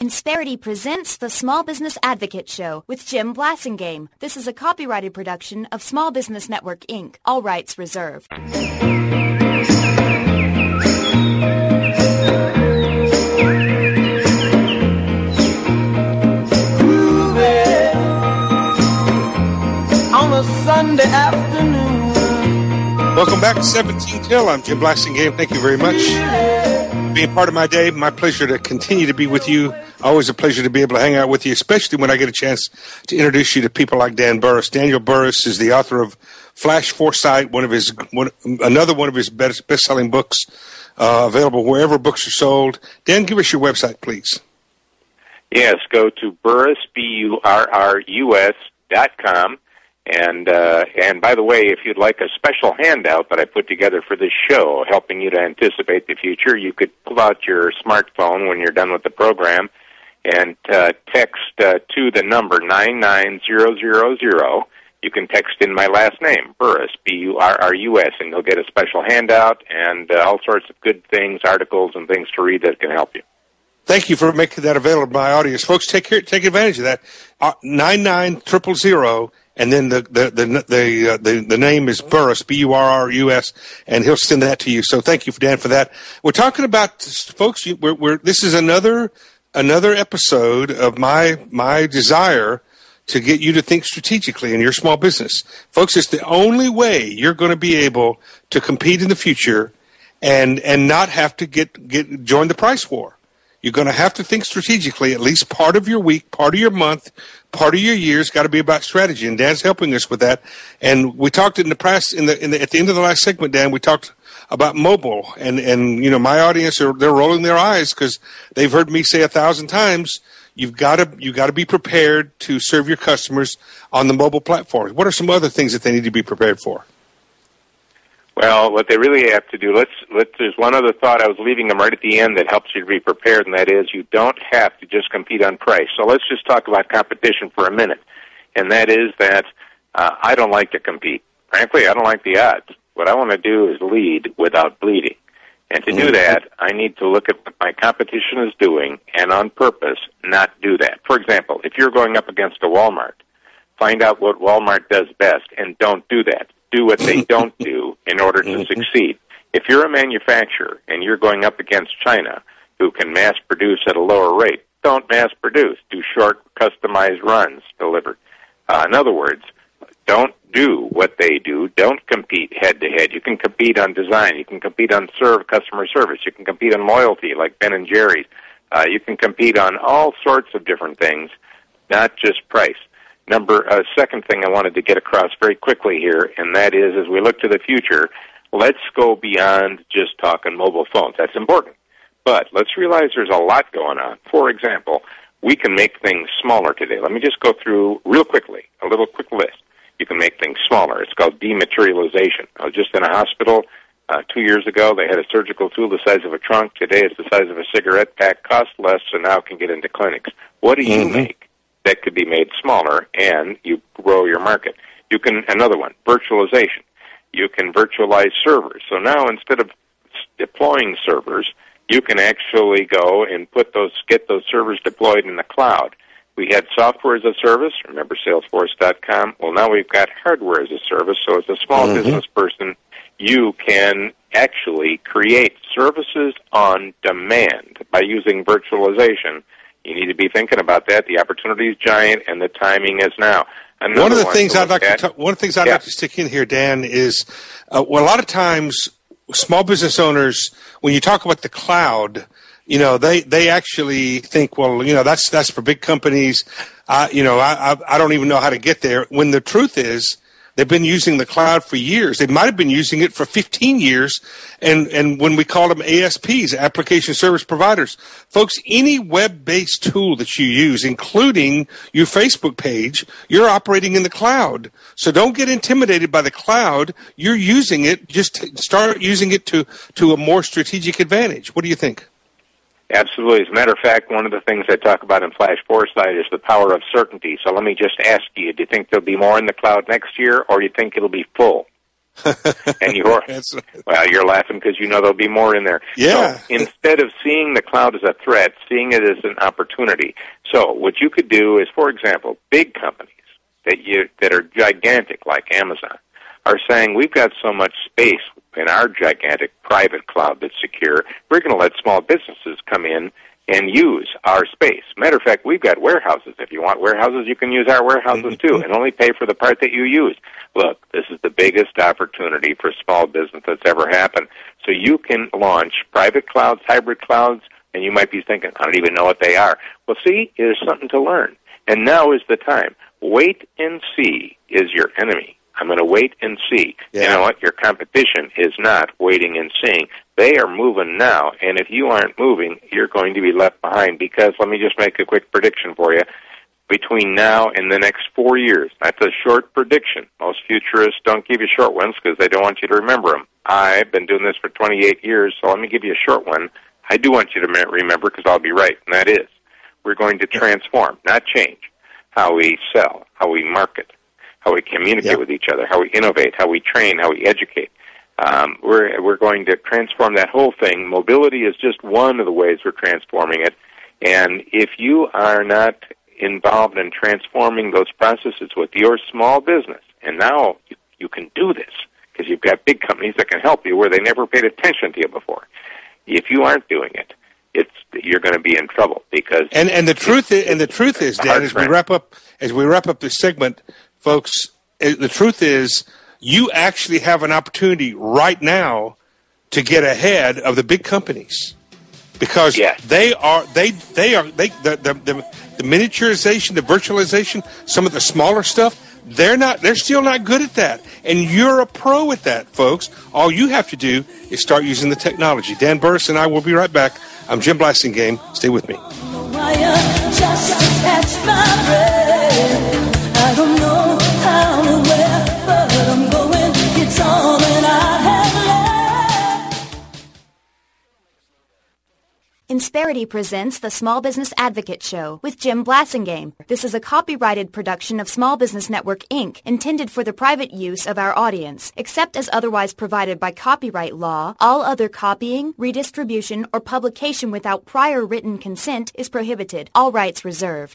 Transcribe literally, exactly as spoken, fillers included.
Insperity presents the Small Business Advocate Show with Jim Blasingame. This is a copyrighted production of Small Business Network, Incorporated. All rights reserved. On a Sunday afternoon. Welcome back to seventeen Till. I'm Jim Blasingame. Thank you very much for being part of my day. My pleasure to continue to be with you. Always a pleasure to be able to hang out with you, especially when I get a chance to introduce you to people like Dan Burrus. Daniel Burrus is the author of Flash Foresight, one of his one, another one of his best best-selling books, uh, available wherever books are sold. Dan, give us your website, please. Yes, go to Burrus, B U R R U S dot com. And uh, and by the way, if you'd like a special handout that I put together for this show, helping you to anticipate the future, you could pull out your smartphone when you're done with the program and uh, text uh, to the number nine nine zero zero zero. You can text in my last name, Burrus, B U R R U S, and you'll get a special handout and uh, all sorts of good things, articles and things to read that can help you. Thank you for making that available to my audience. Folks, take care, take advantage of that. Uh, nine nine zero zero zero. And then the the the the, uh, the the name is Burrus, B U R R U S, and he'll send that to you. So thank you, Dan, for that. We're talking about, folks. We're, we're this is another another episode of my my desire to get you to think strategically in your small business, folks. It's the only way you're going to be able to compete in the future, and and not have to get get join the price war. You're going to have to think strategically. At least part of your week, part of your month, part of your year's got to be about strategy, and Dan's helping us with that. And we talked in the press in the, in the at the end of the last segment, Dan. We talked about mobile, and and you know my audience are they're rolling their eyes because they've heard me say a thousand times. You've got to you got to be prepared to serve your customers on the mobile platforms. What are some other things that they need to be prepared for? Well, what they really have to do, let's, let's, there's one other thought I was leaving them right at the end that helps you to be prepared, and that is you don't have to just compete on price. So let's just talk about competition for a minute, and that is that uh, I don't like to compete. Frankly, I don't like the odds. What I want to do is lead without bleeding. And to do that, I need to look at what my competition is doing and on purpose not do that. For example, if you're going up against a Walmart, find out what Walmart does best and don't do that. Do what they don't do in order to succeed. If you're a manufacturer and you're going up against China, who can mass produce at a lower rate, don't mass produce. Do short, customized runs delivered. Uh, in other words, don't do what they do. Don't compete head-to-head. You can compete on design. You can compete on serve customer service. You can compete on loyalty, like Ben and Jerry's. Uh, you can compete on all sorts of different things, not just price. Number, uh, second thing I wanted to get across very quickly here, and that is, as we look to the future, let's go beyond just talking mobile phones. That's important. But let's realize there's a lot going on. For example, we can make things smaller today. Let me just go through real quickly, a little quick list. You can make things smaller. It's called dematerialization. I was just in a hospital uh, two years ago. They had a surgical tool the size of a trunk. Today it's the size of a cigarette pack, cost less, so now it can get into clinics. What do you mm-hmm. make that could be made smaller, and you grow your market? You can, another one, virtualization. You can virtualize servers. So now instead of deploying servers, you can actually go and put those, get those servers deployed in the cloud. We had software as a service, remember Salesforce dot com. Well, now we've got hardware as a service, so as a small mm-hmm. business person, you can actually create services on demand by using virtualization. You need to be thinking about that. The opportunity is giant, and the timing is now. Another one of the one things to I'd like at, to ta- one of the things I'd yeah. like to stick in here, Dan, is uh, well, a lot of times small business owners, when you talk about the cloud, you know, they, they actually think, well, you know, that's that's for big companies. Uh, you know, I, I I don't even know how to get there. When the truth is, they've been using the cloud for years. They might have been using it for fifteen years. And, and when we call them A S Ps, application service providers, folks, any web-based tool that you use, including your Facebook page, you're operating in the cloud. So don't get intimidated by the cloud. You're using it. Just start using it to, to a more strategic advantage. What do you think? Absolutely. As a matter of fact, one of the things I talk about in Flash Foresight is the power of certainty. So let me just ask you, do you think there'll be more in the cloud next year, or do you think it'll be full? and you're, well, you're laughing because you know there'll be more in there. Yeah. So instead of seeing the cloud as a threat, seeing it as an opportunity. So what you could do is, for example, big companies that you that are gigantic like Amazon are saying, we've got so much space in our gigantic private cloud that's secure, we're going to let small businesses come in and use our space. Matter of fact, we've got warehouses. If you want warehouses, you can use our warehouses too, and only pay for the part that you use. Look, this is the biggest opportunity for small business that's ever happened. So you can launch private clouds, hybrid clouds, and you might be thinking, I don't even know what they are. Well, see, there's something to learn. And now is the time. Wait and see is your enemy. I'm going to wait and see. Yeah. You know what? Your competition is not waiting and seeing. They are moving now, and if you aren't moving, you're going to be left behind because, let me just make a quick prediction for you, between now and the next four years, that's a short prediction. Most futurists don't give you short ones because they don't want you to remember them. I've been doing this for twenty-eight years, so let me give you a short one. I do want you to remember because I'll be right, and that is we're going to transform, not change, how we sell, how we market, how we communicate yep. with each other, how we innovate, how we train, how we educate. Um, we're we're going to transform that whole thing. Mobility is just one of the ways we're transforming it. And if you are not involved in transforming those processes with your small business, and now you, you can do this because you've got big companies that can help you where they never paid attention to you before. If you aren't doing it, it's you're going to be in trouble because and and the truth is, and the truth is, Dan, as we wrap up as we wrap up this segment, folks, the truth is you actually have an opportunity right now to get ahead of the big companies because yes. they are they they are they the, the the the miniaturization, the virtualization, some of the smaller stuff. They're not. They're still not good at that, and you're a pro at that, folks. All you have to do is start using the technology. Dan Burris and I will be right back. I'm Jim Blasingame. Stay with me. I don't know how or where, but I'm going. It's all that I have left. Insperity presents the Small Business Advocate Show with Jim Blasingame. This is a copyrighted production of Small Business Network, Incorporated, intended for the private use of our audience. Except as otherwise provided by copyright law, all other copying, redistribution, or publication without prior written consent is prohibited. All rights reserved.